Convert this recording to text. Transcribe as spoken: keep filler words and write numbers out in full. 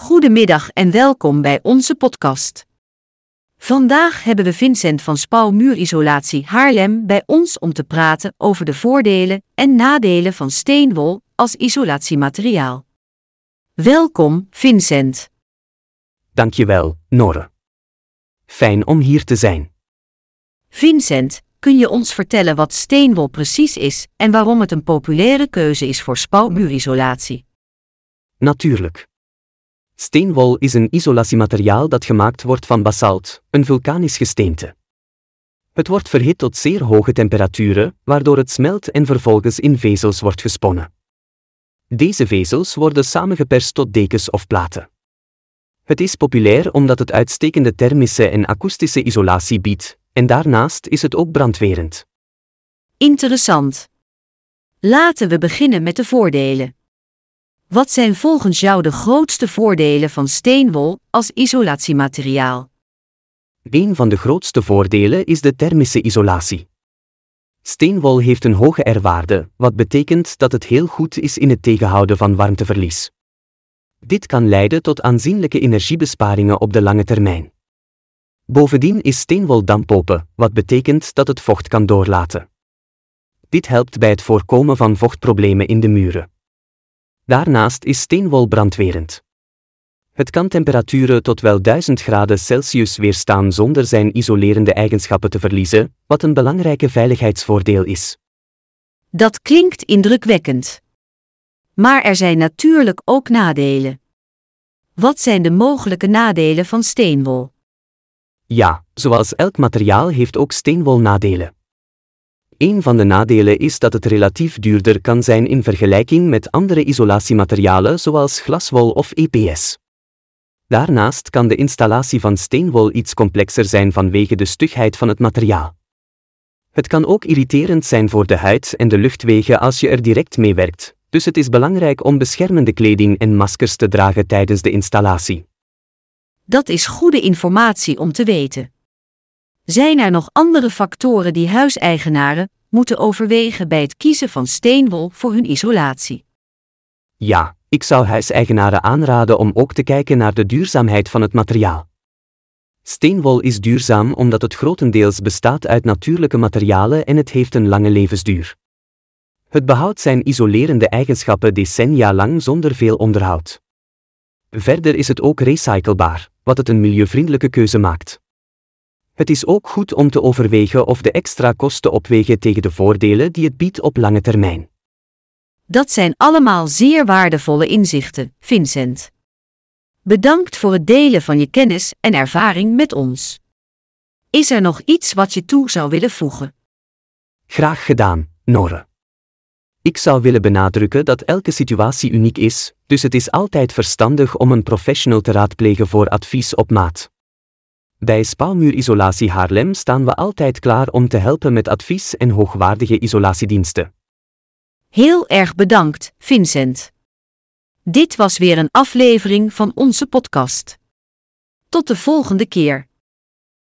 Goedemiddag en welkom bij onze podcast. Vandaag hebben we Vincent van Spouw Muurisolatie Haarlem bij ons om te praten over de voordelen en nadelen van steenwol als isolatiemateriaal. Welkom, Vincent. Dankjewel, Nore. Fijn om hier te zijn. Vincent, kun je ons vertellen wat steenwol precies is en waarom het een populaire keuze is voor spouwmuurisolatie? Natuurlijk. Steenwol is een isolatiemateriaal dat gemaakt wordt van basalt, een vulkanisch gesteente. Het wordt verhit tot zeer hoge temperaturen, waardoor het smelt en vervolgens in vezels wordt gesponnen. Deze vezels worden samengeperst tot dekens of platen. Het is populair omdat het uitstekende thermische en akoestische isolatie biedt, en daarnaast is het ook brandwerend. Interessant. Laten we beginnen met de voordelen. Wat zijn volgens jou de grootste voordelen van steenwol als isolatiemateriaal? Een van de grootste voordelen is de thermische isolatie. Steenwol heeft een hoge R-waarde, wat betekent dat het heel goed is in het tegenhouden van warmteverlies. Dit kan leiden tot aanzienlijke energiebesparingen op de lange termijn. Bovendien is steenwol dampopen, wat betekent dat het vocht kan doorlaten. Dit helpt bij het voorkomen van vochtproblemen in de muren. Daarnaast is steenwol brandwerend. Het kan temperaturen tot wel duizend graden Celsius weerstaan zonder zijn isolerende eigenschappen te verliezen, wat een belangrijke veiligheidsvoordeel is. Dat klinkt indrukwekkend. Maar er zijn natuurlijk ook nadelen. Wat zijn de mogelijke nadelen van steenwol? Ja, zoals elk materiaal heeft ook steenwol nadelen. Een van de nadelen is dat het relatief duurder kan zijn in vergelijking met andere isolatiematerialen zoals glaswol of E P S. Daarnaast kan de installatie van steenwol iets complexer zijn vanwege de stugheid van het materiaal. Het kan ook irriterend zijn voor de huid en de luchtwegen als je er direct mee werkt, dus het is belangrijk om beschermende kleding en maskers te dragen tijdens de installatie. Dat is goede informatie om te weten. Zijn er nog andere factoren die huiseigenaren moeten overwegen bij het kiezen van steenwol voor hun isolatie? Ja, ik zou huiseigenaren aanraden om ook te kijken naar de duurzaamheid van het materiaal. Steenwol is duurzaam omdat het grotendeels bestaat uit natuurlijke materialen en het heeft een lange levensduur. Het behoudt zijn isolerende eigenschappen decennia lang zonder veel onderhoud. Verder is het ook recyclebaar, wat het een milieuvriendelijke keuze maakt. Het is ook goed om te overwegen of de extra kosten opwegen tegen de voordelen die het biedt op lange termijn. Dat zijn allemaal zeer waardevolle inzichten, Vincent. Bedankt voor het delen van je kennis en ervaring met ons. Is er nog iets wat je toe zou willen voegen? Graag gedaan, Nore. Ik zou willen benadrukken dat elke situatie uniek is, dus het is altijd verstandig om een professional te raadplegen voor advies op maat. Bij Spouwmuurisolatie Haarlem staan we altijd klaar om te helpen met advies en hoogwaardige isolatiediensten. Heel erg bedankt, Vincent. Dit was weer een aflevering van onze podcast. Tot de volgende keer.